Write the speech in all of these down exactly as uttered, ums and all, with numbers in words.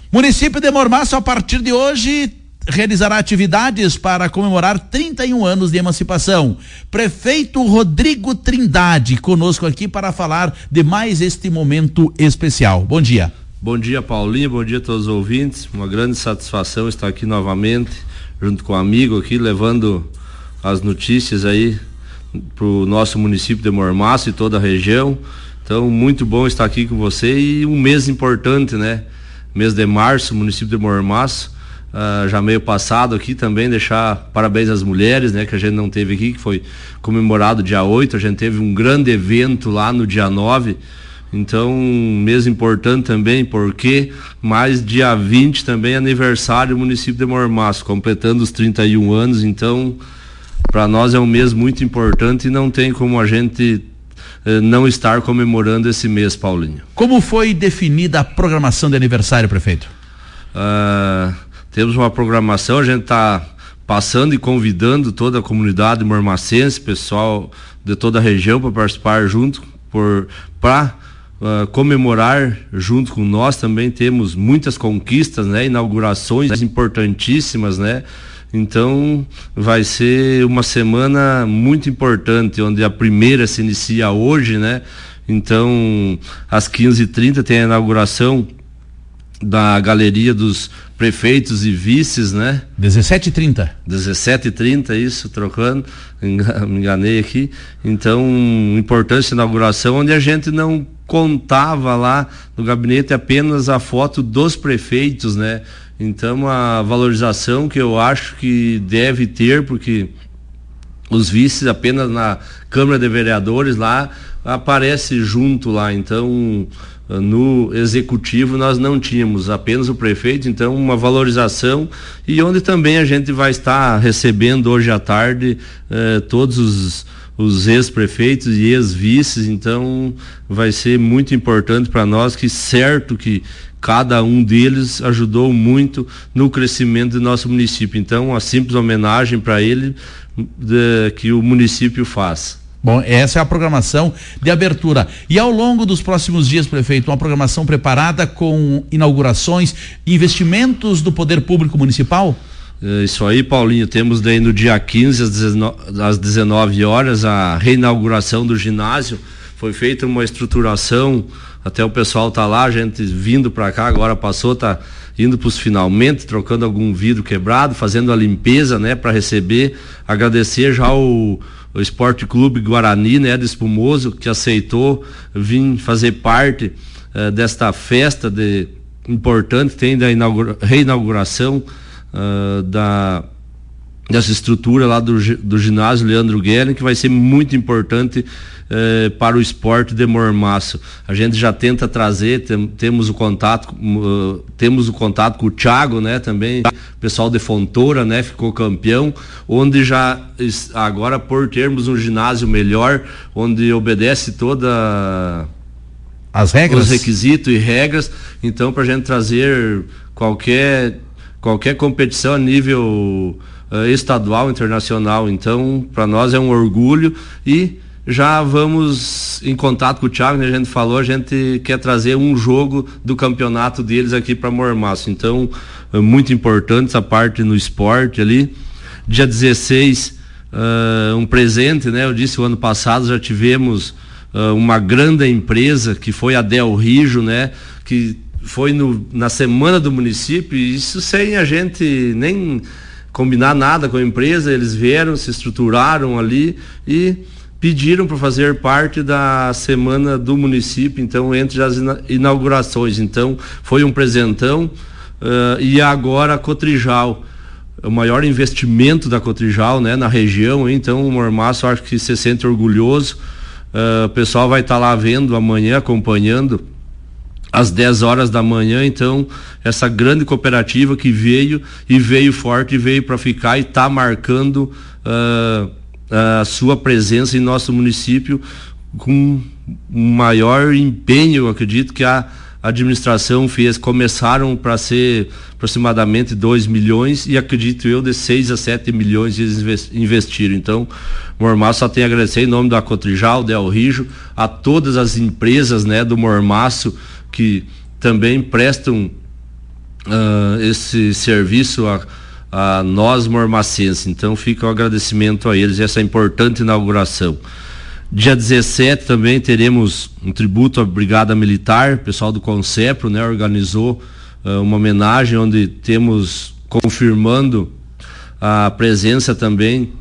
Município de Mormaço, a partir de hoje, realizará atividades para comemorar trinta e um anos de emancipação. Prefeito Rodrigo Trindade, conosco aqui para falar de mais este momento especial. Bom dia. Bom dia, Paulinho, bom dia a todos os ouvintes. Uma grande satisfação estar aqui novamente, junto com um amigo aqui, levando as notícias aí para o nosso município de Mormaço e toda a região. Então, muito bom estar aqui com você e um mês importante, né? Mês de março, município de Mormaço. Uh, já meio passado aqui também, deixar parabéns às mulheres, né, que a gente não teve aqui, que foi comemorado dia oito, a gente teve um grande evento lá no dia nove, então um mês importante também, porque mais dia vinte também aniversário do município de Mormaço, completando os trinta e um anos, então para nós é um mês muito importante e não tem como a gente uh, não estar comemorando esse mês, Paulinho. Como foi definida a programação de aniversário, prefeito? Uh, Temos uma programação, a gente está passando e convidando toda a comunidade mormacense, pessoal de toda a região para participar junto, para uh, comemorar junto com nós. Também temos muitas conquistas, né, inaugurações importantíssimas, né? Então vai ser uma semana muito importante, onde a primeira se inicia hoje, né? Então às quinze e trinta tem a inauguração da galeria dos prefeitos e vices, né? dezessete e trinta. dezessete e trinta, isso, trocando, me enganei aqui. Então, importante inauguração, onde a gente não contava lá no gabinete apenas a foto dos prefeitos, né? Então, a valorização que eu acho que deve ter, porque os vices apenas na Câmara de Vereadores lá aparece junto lá, então no executivo nós não tínhamos, apenas o prefeito, então uma valorização, e onde também a gente vai estar recebendo hoje à tarde eh, todos os, os ex-prefeitos e ex-vices, então vai ser muito importante para nós, que certo que cada um deles ajudou muito no crescimento do nosso município, então uma simples homenagem para ele de, que o município faz. Bom, essa é a programação de abertura. E ao longo dos próximos dias, prefeito, uma programação preparada com inaugurações, investimentos do poder público municipal? É isso aí, Paulinho. Temos daí no dia quinze, às dezenove horas, a reinauguração do ginásio. Foi feita uma estruturação, até o pessoal tá lá, a gente vindo para cá, agora passou, tá indo para os finalmente, trocando algum vidro quebrado, fazendo a limpeza, né, para receber, agradecer já o o Esporte Clube Guarani, né, de Espumoso, que aceitou vir fazer parte uh, desta festa de, importante, tem da inaugura, reinauguração uh, da, dessa estrutura lá do, do ginásio Leandro Guerin, que vai ser muito importante uh, para o esporte de Mormaço. A gente já tenta trazer, tem, temos o contato uh, temos o contato com o Thiago, né, também, o pessoal de Fontoura, né, ficou campeão, onde já agora, por termos um ginásio melhor, onde obedece toda as regras, os requisitos e regras, então para a gente trazer qualquer qualquer competição a nível uh, estadual, internacional, então para nós é um orgulho. E já vamos em contato com o Thiago, né? A gente falou, a gente quer trazer um jogo do campeonato deles aqui para Mormaço, então é muito importante essa parte no esporte ali. Dia dezesseis, uh, um presente, né? Eu disse, o ano passado já tivemos uh, uma grande empresa, que foi a Del Rijo, né? Que foi no, na semana do município, e isso sem a gente nem combinar nada com a empresa, eles vieram, se estruturaram ali e pediram para fazer parte da semana do município, então entre as inaugurações, então foi um presentão. Uh, e agora a Cotrijal, o maior investimento da Cotrijal, né, na região, então o Mormaço acho que se sente orgulhoso. Uh, o pessoal vai estar tá lá vendo amanhã, acompanhando às dez horas da manhã, então essa grande cooperativa que veio e veio forte, veio para ficar e está marcando uh, a sua presença em nosso município com um maior empenho, eu acredito, que a administração fez. Começaram para ser aproximadamente dois milhões e acredito eu de seis a sete milhões eles investiram. Então, Mormaço só tem a agradecer em nome da Cotrijal, Del Rijo, a todas as empresas, né, do Mormaço que também prestam uh, esse serviço a, a nós mormacenses. Então fica o agradecimento a eles, essa importante inauguração. Dia dezessete também teremos um tributo à Brigada Militar, o pessoal do Concepro, né, organizou uh, uma homenagem onde temos confirmando a presença também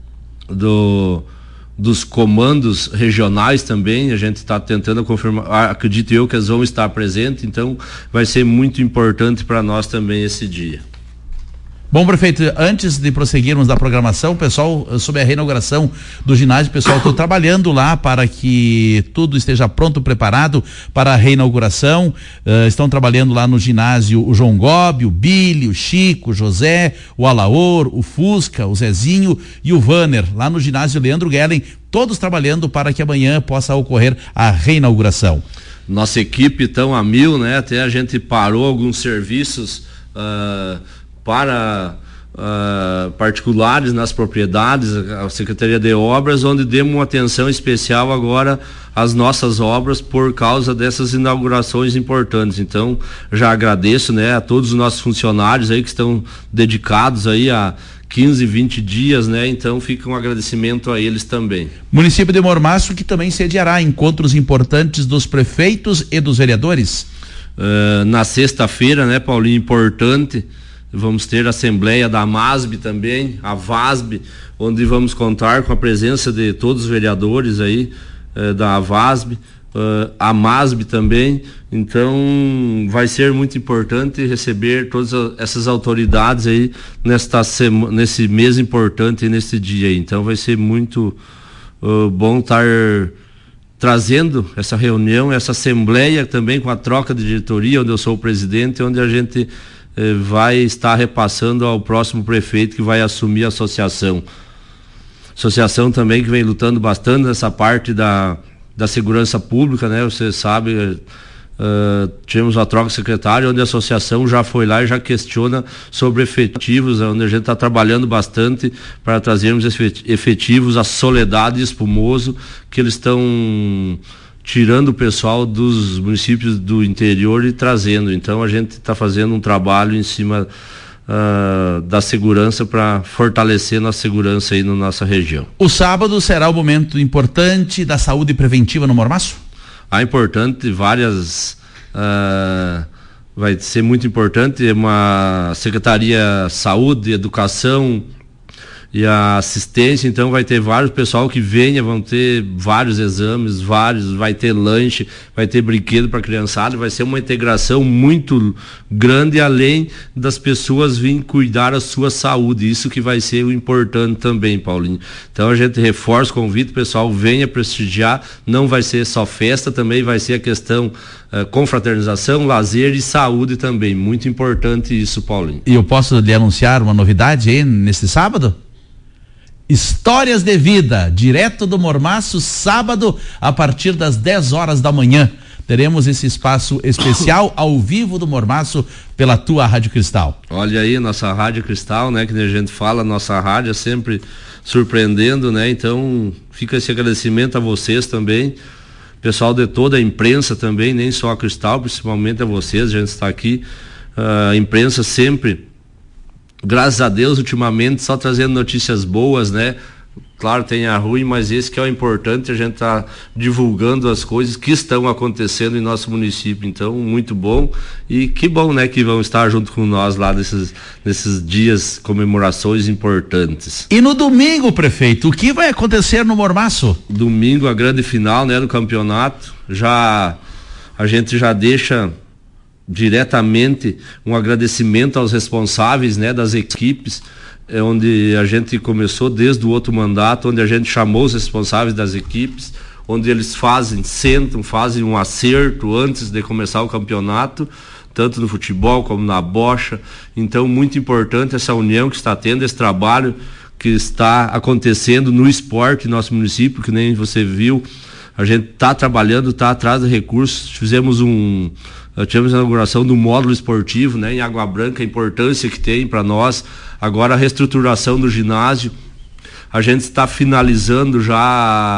do, dos comandos regionais também. A gente está tentando confirmar, acredito eu que eles vão estar presentes, então vai ser muito importante para nós também esse dia. Bom, prefeito, antes de prosseguirmos da programação, pessoal, sobre a reinauguração do ginásio, pessoal, estou trabalhando lá para que tudo esteja pronto, preparado para a reinauguração. Uh, estão trabalhando lá no ginásio o João Gobi, o Billy, o Chico, o José, o Alaor, o Fusca, o Zezinho e o Vanner, lá no ginásio Leandro Guellen, todos trabalhando para que amanhã possa ocorrer a reinauguração. Nossa equipe tão a mil, né? Até a gente parou alguns serviços uh... para uh, particulares nas propriedades, a Secretaria de Obras, onde demos uma atenção especial agora às nossas obras por causa dessas inaugurações importantes. Então, já agradeço, né, a todos os nossos funcionários aí que estão dedicados aí a quinze, vinte dias, né? Então fica um agradecimento a eles também. Município de Mormaço que também sediará encontros importantes dos prefeitos e dos vereadores. Uh, na sexta-feira, né, Paulinho, importante, vamos ter a Assembleia da MASB também, a VASB, onde vamos contar com a presença de todos os vereadores aí eh, da VASB, uh, a MASB também. Então vai ser muito importante receber todas essas autoridades aí nesta semana, nesse mês importante, nesse dia aí. Então vai ser muito uh, bom estar trazendo essa reunião, essa assembleia também com a troca de diretoria, onde eu sou o presidente, onde a gente vai estar repassando ao próximo prefeito que vai assumir a associação. Associação também que vem lutando bastante nessa parte da, da segurança pública, né? Você sabe, uh, tivemos a troca secretária, onde a associação já foi lá e já questiona sobre efetivos, onde a gente está trabalhando bastante para trazermos efetivos a Soledade e Espumoso, que eles estão tirando o pessoal dos municípios do interior e trazendo. Então a gente está fazendo um trabalho em cima uh, da segurança para fortalecer nossa segurança aí na nossa região. O sábado será o momento importante da saúde preventiva no Mormaço? Ah, importante, várias uh, vai ser muito importante, uma Secretaria Saúde, Educação e a assistência, então vai ter vários pessoal que venha, vão ter vários exames, vários, vai ter lanche, vai ter brinquedo para criançada, vai ser uma integração muito grande, além das pessoas virem cuidar da sua saúde, isso que vai ser o importante também, Paulinho. Então a gente reforça o convite, o pessoal venha prestigiar, não vai ser só festa, também vai ser a questão uh, confraternização, lazer e saúde também, muito importante isso, Paulinho. E eu posso lhe anunciar uma novidade aí nesse sábado? Histórias de Vida, direto do Mormaço, sábado, a partir das dez horas da manhã. Teremos esse espaço especial ao vivo do Mormaço pela tua Rádio Cristal. Olha aí, nossa Rádio Cristal, né? Que a gente fala, nossa rádio é sempre surpreendendo, né? Então, fica esse agradecimento a vocês também, pessoal de toda a imprensa também, nem só a Cristal, principalmente a vocês, a gente está aqui, a imprensa sempre, graças a Deus, ultimamente só trazendo notícias boas, né? Claro, tem a ruim, mas esse que é o importante, a gente tá divulgando as coisas que estão acontecendo em nosso município. Então, muito bom, e que bom, né, que vão estar junto com nós lá nesses, nesses dias, comemorações importantes. E no domingo, prefeito, o que vai acontecer no Mormaço? Domingo, a grande final, né, do campeonato. Já a gente já deixa diretamente um agradecimento aos responsáveis, né, das equipes, é onde a gente começou desde o outro mandato, onde a gente chamou os responsáveis das equipes, onde eles fazem, sentam, fazem um acerto antes de começar o campeonato, tanto no futebol como na bocha. Então, muito importante essa união que está tendo, esse trabalho que está acontecendo no esporte em nosso município, que nem você viu, a gente está trabalhando, está atrás de recursos. Fizemos um tivemos a inauguração do módulo esportivo, né, em Água Branca, a importância que tem para nós. Agora a reestruturação do ginásio, a gente está finalizando já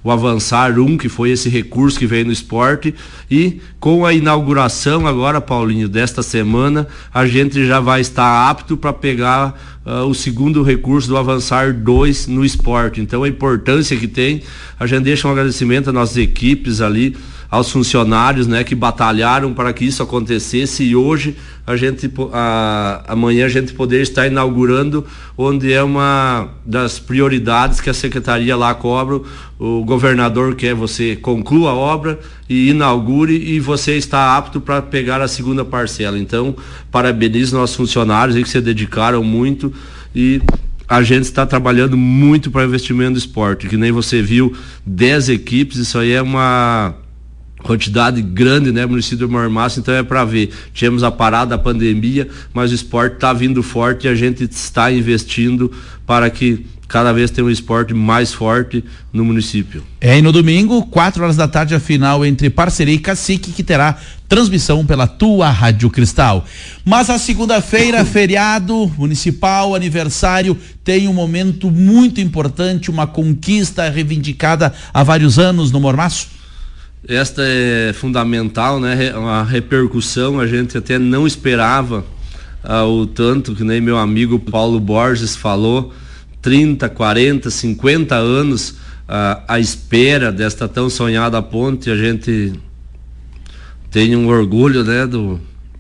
o Avançar um, que foi esse recurso que veio no esporte, e com a inauguração agora, Paulinho, desta semana, a gente já vai estar apto para pegar uh, o segundo recurso do Avançar dois no esporte. Então a importância que tem, a gente deixa um agradecimento às nossas equipes ali, aos funcionários, né, que batalharam para que isso acontecesse, e hoje a gente, a, amanhã a gente poder estar inaugurando, onde é uma das prioridades que a secretaria lá cobra. O governador quer você conclua a obra e inaugure, e você está apto para pegar a segunda parcela. Então, parabenizo nossos funcionários aí que se dedicaram muito, e a gente está trabalhando muito para investimento no esporte, que nem você viu, dez equipes, isso aí é uma quantidade grande, né, município de Mormaço. Então é para ver, tivemos a parada da pandemia, mas o esporte está vindo forte, e a gente está investindo para que cada vez tenha um esporte mais forte no município. É, e no domingo, quatro horas da tarde, a final entre Parceria e Cacique, que terá transmissão pela tua Rádio Cristal. Mas a segunda-feira, feriado municipal, aniversário, tem um momento muito importante, uma conquista reivindicada há vários anos no Mormaço. Esta é fundamental, né? Uma repercussão, a gente até não esperava ah, o tanto, que nem meu amigo Paulo Borges falou, trinta, quarenta, cinquenta anos ah, à espera desta tão sonhada ponte. A gente tem um orgulho, né, do,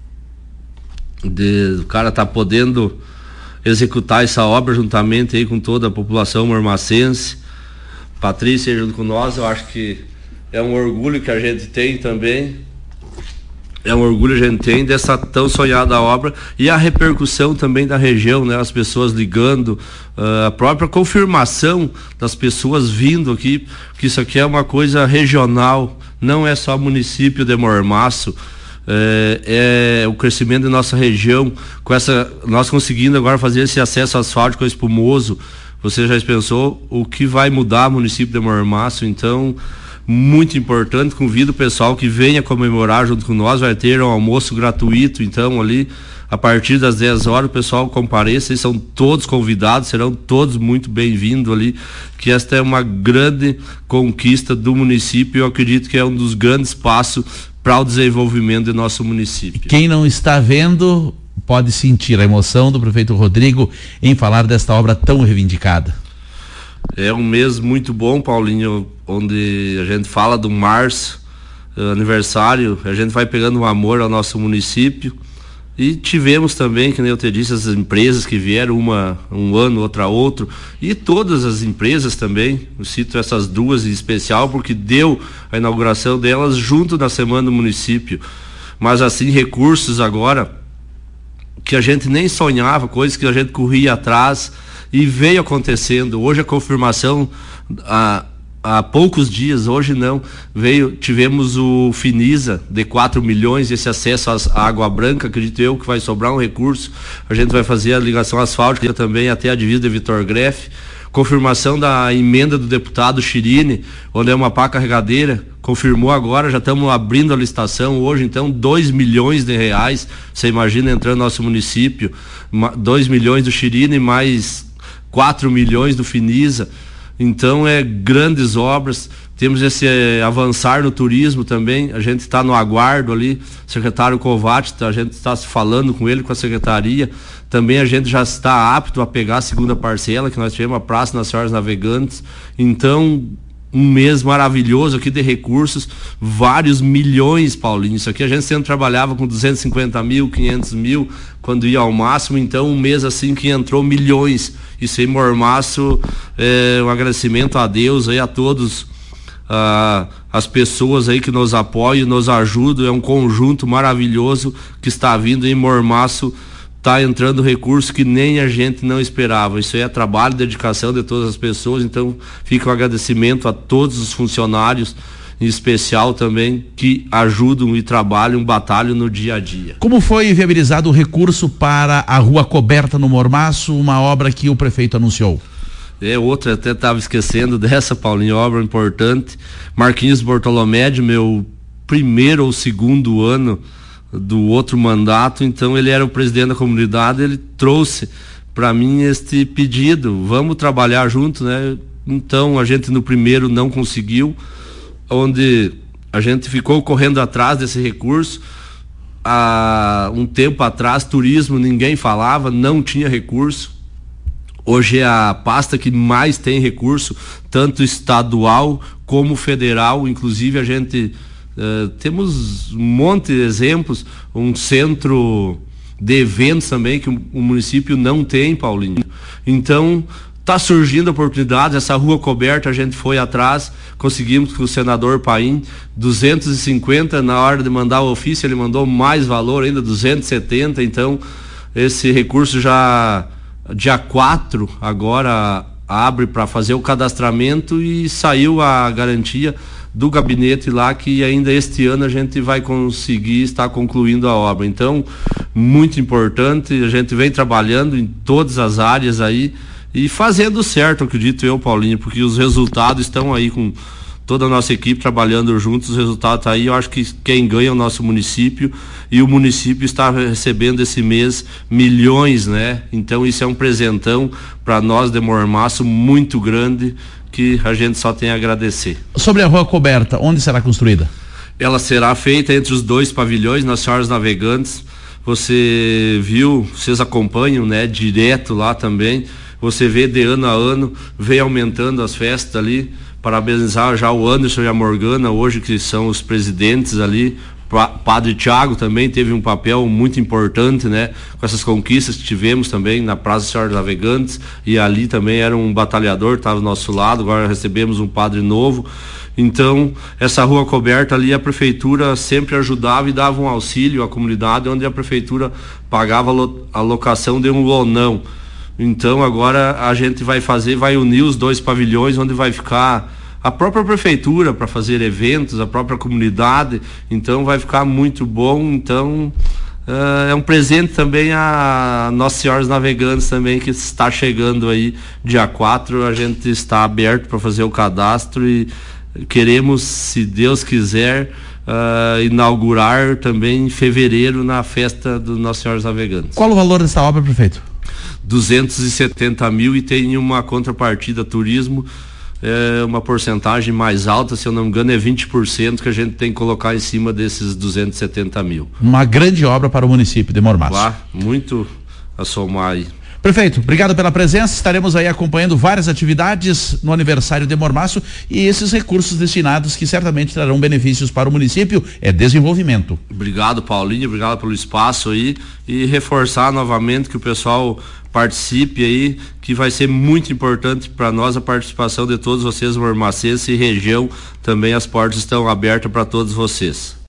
de, do cara estar tá podendo executar essa obra juntamente aí com toda a população mormacense. Patrícia junto com nós, eu acho que é um orgulho que a gente tem também, é um orgulho que a gente tem dessa tão sonhada obra, e a repercussão também da região, né? As pessoas ligando, uh, a própria confirmação das pessoas vindo aqui, que isso aqui é uma coisa regional, não é só município de Mormaço, é, é o crescimento da nossa região, com essa, nós conseguindo agora fazer esse acesso asfáltico espumoso. Você já pensou o que vai mudar o município de Mormaço? Então, muito importante, convido o pessoal que venha comemorar junto com nós, vai ter um almoço gratuito, então ali a partir das dez horas o pessoal compareça, e são todos convidados, serão todos muito bem-vindos ali, que esta é uma grande conquista do município, eu acredito que é um dos grandes passos para o desenvolvimento do nosso município. Quem não está vendo pode sentir a emoção do prefeito Rodrigo em falar desta obra tão reivindicada. É um mês muito bom, Paulinho, onde a gente fala do março, aniversário, a gente vai pegando um amor ao nosso município, e tivemos também, que nem eu te disse, as empresas que vieram, uma um ano, outra outro, e todas as empresas também, eu cito essas duas em especial, porque deu a inauguração delas junto da semana do município, mas assim, recursos agora, que a gente nem sonhava, coisas que a gente corria atrás, e veio acontecendo. Hoje a confirmação, há, há poucos dias, hoje não, veio, tivemos o Finisa de quatro milhões, esse acesso à água branca, acredito eu que vai sobrar um recurso, a gente vai fazer a ligação asfáltica também até a divisa de Vitor Greff, confirmação da emenda do deputado Chirine, onde é uma pá carregadeira, confirmou agora, já estamos abrindo a licitação hoje, então dois milhões de reais, você imagina entrando no nosso município, dois milhões do Chirine mais quatro milhões do Finisa, então é grandes obras. Temos esse é, avançar no turismo também, a gente está no aguardo ali, secretário Kovács, a gente está falando com ele, com a secretaria, também a gente já está apto a pegar a segunda parcela, que nós tivemos a Praça nas Senhoras Navegantes, então um mês maravilhoso aqui de recursos, vários milhões, Paulinho, isso aqui a gente sempre trabalhava com duzentos e cinquenta mil, quinhentos mil, quando ia ao máximo, então um mês assim que entrou milhões, isso aí, Mormaço, é, um agradecimento a Deus aí, a todos, ah, as pessoas aí que nos apoiam, nos ajudam, é um conjunto maravilhoso que está vindo em Mormaço, está entrando recurso que nem a gente não esperava. Isso aí é trabalho, dedicação de todas as pessoas, então fica um agradecimento a todos os funcionários, em especial também, que ajudam e trabalham, batalham no dia a dia. Como foi viabilizado o recurso para a rua coberta no Mormaço, uma obra que o prefeito anunciou? É outra, até estava esquecendo dessa, Paulinho, obra importante. Marquinhos Bortolomédio, meu primeiro ou segundo ano do outro mandato, então ele era o presidente da comunidade, ele trouxe para mim este pedido, vamos trabalhar junto, né? então a gente no primeiro não conseguiu, onde a gente ficou correndo atrás desse recurso. Há um tempo atrás, turismo ninguém falava, não tinha recurso. Hoje é a pasta que mais tem recurso, tanto estadual como federal. Inclusive a gente uh, temos um monte de exemplos, um centro de eventos também que o, o município não tem, Paulinho. Então está surgindo oportunidades. Essa rua coberta a gente foi atrás, conseguimos com o senador Paim duzentos e cinquenta, na hora de mandar o ofício ele mandou mais valor ainda, duzentos e setenta. Então esse recurso já dia quatro agora abre para fazer o cadastramento e saiu a garantia do gabinete lá que ainda este ano a gente vai conseguir estar concluindo a obra. Então muito importante, a gente vem trabalhando em todas as áreas aí e fazendo certo, acredito eu, Paulinho, porque os resultados estão aí, com toda a nossa equipe trabalhando juntos, os resultados estão aí. Eu acho que quem ganha é o nosso município, e o município está recebendo esse mês milhões, né? Então isso é um presentão para nós de Mormaço muito grande, que a gente só tem a agradecer. Sobre a rua coberta, onde será construída? Ela será feita entre os dois pavilhões, nas Senhoras Navegantes. Você viu, vocês acompanham, né? Direto lá também. Você vê de ano a ano, vem aumentando as festas ali. Parabenizar já o Anderson e a Morgana, hoje, que são os presidentes ali. Padre Tiago também teve um papel muito importante, né? Com essas conquistas que tivemos também na Praça Senhoras Navegantes, e ali também era um batalhador, estava do nosso lado. Agora recebemos um padre novo. Então, essa rua coberta ali, a prefeitura sempre ajudava e dava um auxílio à comunidade, onde a prefeitura pagava a locação de um lonão. Então agora a gente vai fazer, vai unir os dois pavilhões, onde vai ficar a própria prefeitura para fazer eventos, a própria comunidade. Então vai ficar muito bom. Então uh, é um presente também a Nossa Senhora dos Navegantes também, que está chegando aí dia quatro. A gente está aberto para fazer o cadastro e queremos, se Deus quiser, uh, inaugurar também em fevereiro, na festa do Nossa Senhora dos Navegantes. Qual o valor dessa obra, prefeito? duzentos e setenta mil, e tem uma contrapartida turismo, é uma porcentagem mais alta, se eu não me engano é vinte por cento que a gente tem que colocar em cima desses duzentos e setenta mil. Uma grande obra para o município de Mormaço. Ah, muito a somar aí. Prefeito, obrigado pela presença. Estaremos aí acompanhando várias atividades no aniversário de Mormaço, e esses recursos destinados que certamente trarão benefícios para o município. É desenvolvimento. Obrigado, Paulinho, obrigado pelo espaço aí, e reforçar novamente que o pessoal participe aí, que vai ser muito importante para nós a participação de todos vocês, mormacenses e região. Também as portas estão abertas para todos vocês.